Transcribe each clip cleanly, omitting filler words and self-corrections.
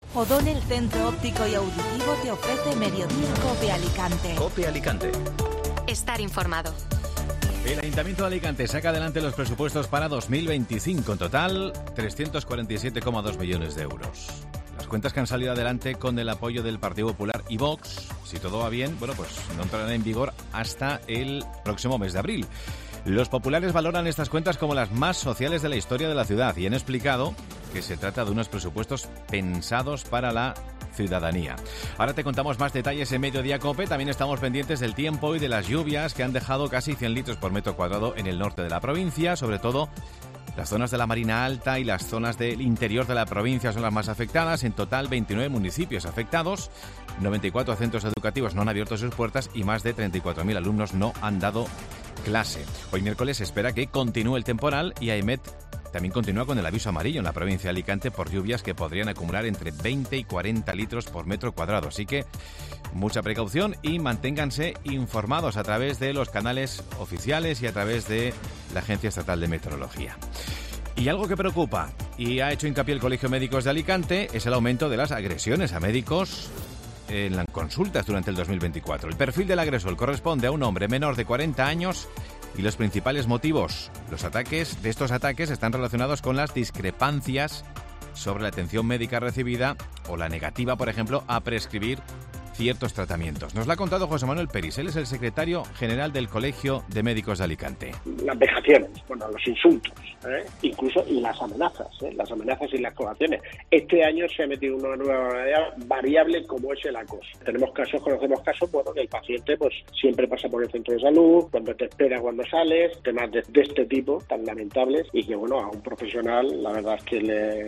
O'Donnell Centro Óptico y Auditivo te ofrece Mediodía COPE Alicante. COPE Alicante. Estar informado. El Ayuntamiento de Alicante saca adelante los presupuestos para 2025. En total, 347,2 millones de euros. Las cuentas que han salido adelante con el apoyo del Partido Popular y Vox, si todo va bien, bueno, pues no entrarán en vigor hasta el próximo mes de abril. Los populares valoran estas cuentas como las más sociales de la historia de la ciudad y han explicado que se trata de unos presupuestos pensados para la ciudadanía. Ahora te contamos más detalles en Mediodía COPE. También estamos pendientes del tiempo y de las lluvias que han dejado casi 100 litros por metro cuadrado en el norte de la provincia, sobre todo las zonas de la Marina Alta y las zonas del interior de la provincia son las más afectadas. En total, 29 municipios afectados, 94 centros educativos no han abierto sus puertas y más de 34.000 alumnos no han dado clase. Hoy miércoles se espera que continúe el temporal y AEMET también continúa con el aviso amarillo en la provincia de Alicante por lluvias que podrían acumular entre 20 y 40 litros por metro cuadrado. Así que mucha precaución y manténganse informados a través de los canales oficiales y a través de la Agencia Estatal de Meteorología. Y algo que preocupa, y ha hecho hincapié el Colegio de Médicos de Alicante, es el aumento de las agresiones a médicos en las consultas durante el 2024. El perfil del agresor corresponde a un hombre menor de 40 años y los principales motivos, de estos ataques están relacionados con las discrepancias sobre la atención médica recibida o la negativa, por ejemplo, a prescribir ciertos tratamientos. Nos lo ha contado José Manuel Peris, él es el secretario general del Colegio de Médicos de Alicante. Las vejaciones, los insultos, incluso y las amenazas y las coacciones. Este año se ha metido una nueva variable como es el acoso. Conocemos casos, que el paciente pues siempre pasa por el centro de salud, cuando te espera, cuando sales, temas de este tipo tan lamentables y que a un profesional la verdad es que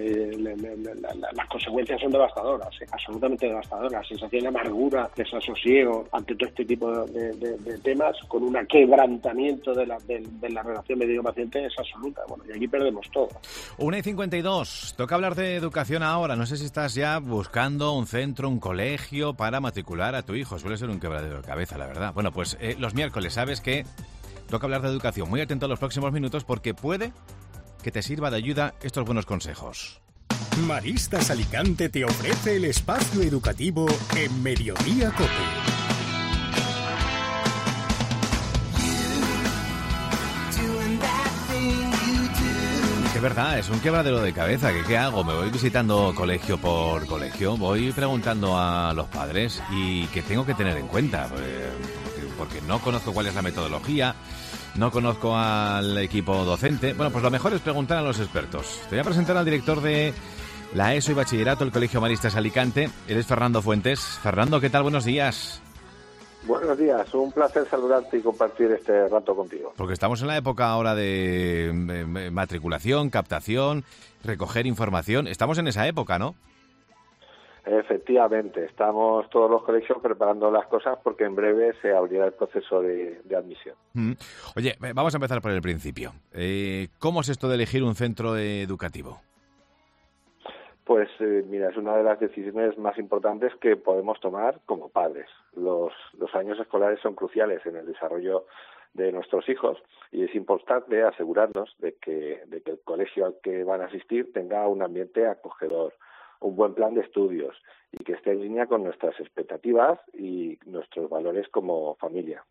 las consecuencias son devastadoras, absolutamente devastadoras, sensación de amargura, desasosiego ante todo este tipo de temas, con un quebrantamiento de la relación médico-paciente es absoluta. Y aquí perdemos todo. 1:52. Toca hablar de educación ahora. No sé si estás ya buscando un centro, un colegio para matricular a tu hijo. Suele ser un quebradero de cabeza, la verdad. Bueno, pues los miércoles, ¿sabes qué? Toca hablar de educación. Muy atento a los próximos minutos porque puede que te sirva de ayuda estos buenos consejos. Maristas Alicante te ofrece el espacio educativo en Mediodía COPE. Es verdad, es un quebradero de cabeza. ¿Qué hago? Me voy visitando colegio por colegio, voy preguntando a los padres y ¿qué tengo que tener en cuenta? Porque no conozco cuál es la metodología, no conozco al equipo docente. Bueno, pues lo mejor es preguntar a los expertos. Te voy a presentar al director de la ESO y Bachillerato, el Colegio Maristas Alicante. Él es Fernando Fuentes. Fernando, ¿qué tal? Buenos días. Buenos días, un placer saludarte y compartir este rato contigo. Porque estamos en la época ahora de matriculación, captación, recoger información. Estamos en esa época, ¿no? Efectivamente, estamos todos los colegios preparando las cosas porque en breve se abrirá el proceso de admisión. Oye, vamos a empezar por el principio. ¿Cómo es esto de elegir un centro educativo? Pues mira, es una de las decisiones más importantes que podemos tomar como padres. Los años escolares son cruciales en el desarrollo de nuestros hijos y es importante asegurarnos de que el colegio al que van a asistir tenga un ambiente acogedor, un buen plan de estudios y que esté en línea con nuestras expectativas y nuestros valores como familia.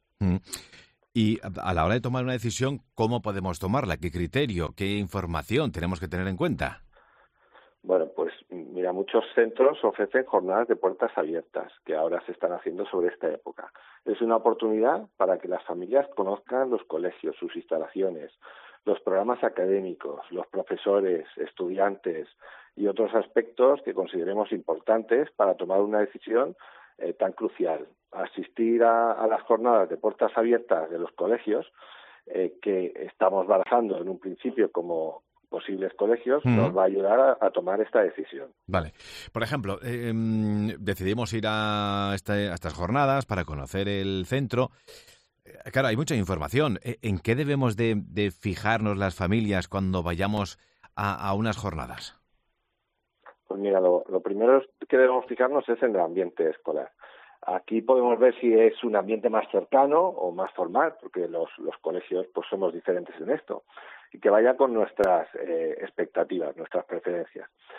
Y a la hora de tomar una decisión, ¿cómo podemos tomarla? ¿Qué criterio? ¿Qué información tenemos que tener en cuenta? Bueno, pues mira, muchos centros ofrecen jornadas de puertas abiertas que ahora se están haciendo sobre esta época. Es una oportunidad para que las familias conozcan los colegios, sus instalaciones, los programas académicos, los profesores, estudiantes y otros aspectos que consideremos importantes para tomar una decisión tan crucial. Asistir a las jornadas de puertas abiertas de los colegios, que estamos barajando en un principio como posibles colegios, nos va a ayudar a tomar esta decisión. Vale. Por ejemplo, decidimos ir a estas jornadas para conocer el centro. Claro, hay mucha información. ¿En qué debemos de fijarnos las familias cuando vayamos a unas jornadas? Pues mira, lo primero que debemos fijarnos es en el ambiente escolar. Aquí podemos ver si es un ambiente más cercano o más formal, porque los colegios pues somos diferentes en esto, y que vaya con nuestras expectativas, nuestras preferencias.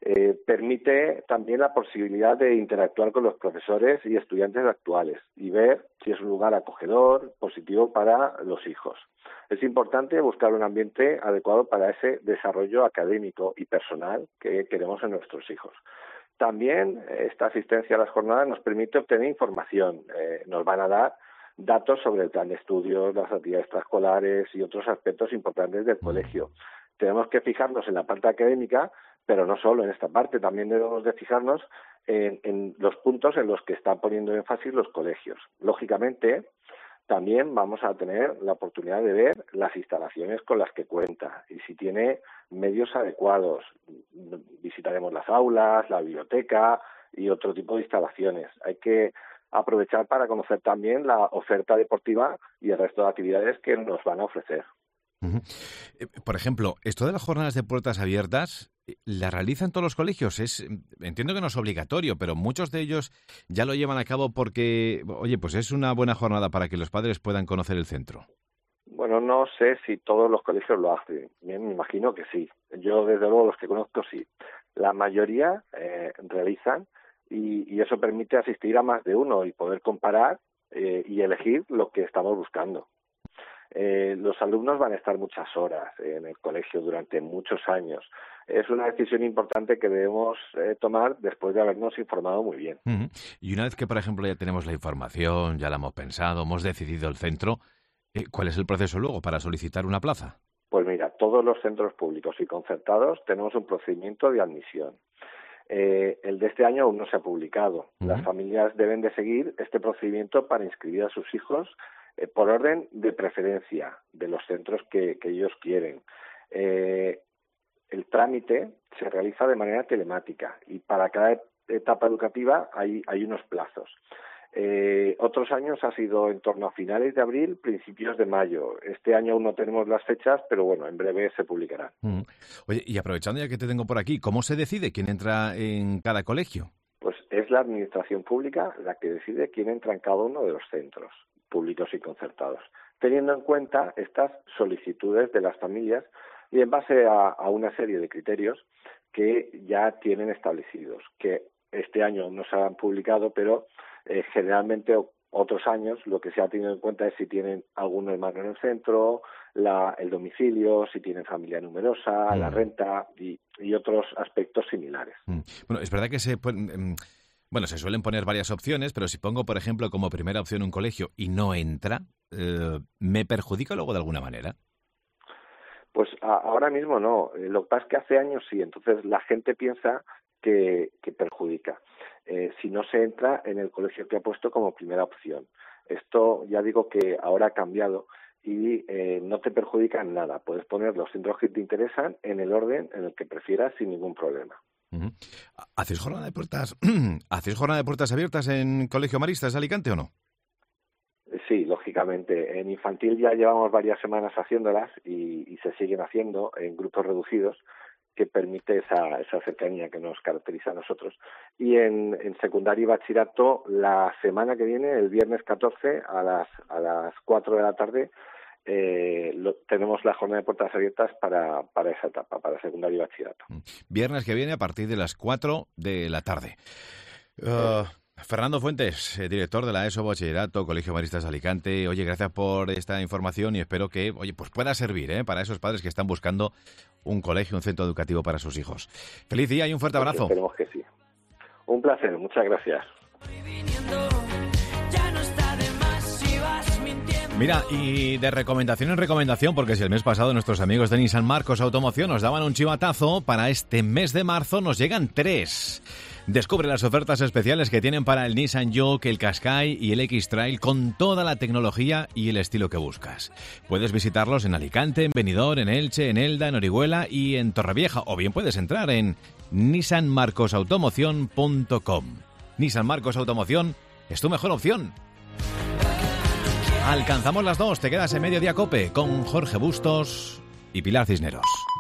Permite también la posibilidad de interactuar con los profesores y estudiantes actuales y ver si es un lugar acogedor, positivo para los hijos. Es importante buscar un ambiente adecuado para ese desarrollo académico y personal que queremos en nuestros hijos. También esta asistencia a las jornadas nos permite obtener información. Nos van a dar datos sobre el plan de estudios, las actividades extraescolares y otros aspectos importantes del colegio. Tenemos que fijarnos en la parte académica, pero no solo en esta parte, también debemos de fijarnos en los puntos en los que están poniendo énfasis los colegios. Lógicamente, también vamos a tener la oportunidad de ver las instalaciones con las que cuenta y si tiene medios adecuados. Visitaremos las aulas, la biblioteca y otro tipo de instalaciones. Hay que aprovechar para conocer también la oferta deportiva y el resto de actividades que nos van a ofrecer. Por ejemplo, esto de las jornadas de puertas abiertas, ¿las realizan todos los colegios? Entiendo que no es obligatorio, pero muchos de ellos ya lo llevan a cabo porque, oye, pues es una buena jornada para que los padres puedan conocer el centro. Bueno, no sé si todos los colegios lo hacen. Bien, me imagino que sí. Yo, desde luego, los que conozco, sí. La mayoría realizan y eso permite asistir a más de uno y poder comparar y elegir lo que estamos buscando. Los alumnos van a estar muchas horas en el colegio durante muchos años. Es una decisión importante que debemos tomar después de habernos informado muy bien. Y una vez que, por ejemplo, ya tenemos la información, ya la hemos pensado, hemos decidido el centro, ¿cuál es el proceso luego para solicitar una plaza? Pues mira, todos los centros públicos y concertados tenemos un procedimiento de admisión. El de este año aún no se ha publicado. Las familias deben de seguir este procedimiento para inscribir a sus hijos por orden de preferencia de los centros que ellos quieren. El trámite se realiza de manera telemática y para cada etapa educativa hay unos plazos. Otros años ha sido en torno a finales de abril, principios de mayo. Este año aún no tenemos las fechas, pero bueno, en breve se publicarán. Oye, y aprovechando ya que te tengo por aquí, ¿cómo se decide quién entra en cada colegio? Pues es la administración pública la que decide quién entra en cada uno de los centros públicos y concertados, teniendo en cuenta estas solicitudes de las familias y en base a una serie de criterios que ya tienen establecidos, que este año no se han publicado, pero generalmente otros años lo que se ha tenido en cuenta es si tienen algún hermano en el centro, el domicilio, si tienen familia numerosa, la renta y otros aspectos similares. Bueno, es verdad que se suelen poner varias opciones, pero si pongo, por ejemplo, como primera opción un colegio y no entra, ¿me perjudica luego de alguna manera? Pues ahora mismo no. Lo que pasa es que hace años sí, entonces la gente piensa que perjudica. Si no se entra en el colegio que ha puesto como primera opción. Esto ya digo que ahora ha cambiado y no te perjudica en nada. Puedes poner los centros que te interesan en el orden en el que prefieras sin ningún problema. ¿Hacéis jornada de puertas abiertas en Colegio Maristas de Alicante o no? Sí, lógicamente. En infantil ya llevamos varias semanas haciéndolas y se siguen haciendo en grupos reducidos, que permite esa cercanía que nos caracteriza a nosotros. Y en secundaria y bachillerato, la semana que viene, el viernes 14, a las 4 de la tarde, tenemos la jornada de puertas abiertas para esa etapa, para secundaria y bachillerato. Viernes que viene a partir de las 4 de la tarde. Fernando Fuentes, director de la ESO Bachillerato, Colegio Maristas de Alicante. Oye, gracias por esta información y espero que pues pueda servir para esos padres que están buscando un colegio, un centro educativo para sus hijos. Feliz día y un fuerte abrazo. Esperemos que sí. Un placer, muchas gracias. Mira, y de recomendación en recomendación, porque si el mes pasado nuestros amigos de Nissan Marcos Automoción nos daban un chivatazo, para este mes de marzo nos llegan 3. Descubre las ofertas especiales que tienen para el Nissan Juke, el Qashqai y el X-Trail con toda la tecnología y el estilo que buscas. Puedes visitarlos en Alicante, en Benidorm, en Elche, en Elda, en Orihuela y en Torrevieja, o bien puedes entrar en nissanmarcosautomoción.com. Nissan Marcos Automoción es tu mejor opción. Alcanzamos las 2, te quedas en Mediodía Cope con Jorge Bustos y Pilar Cisneros.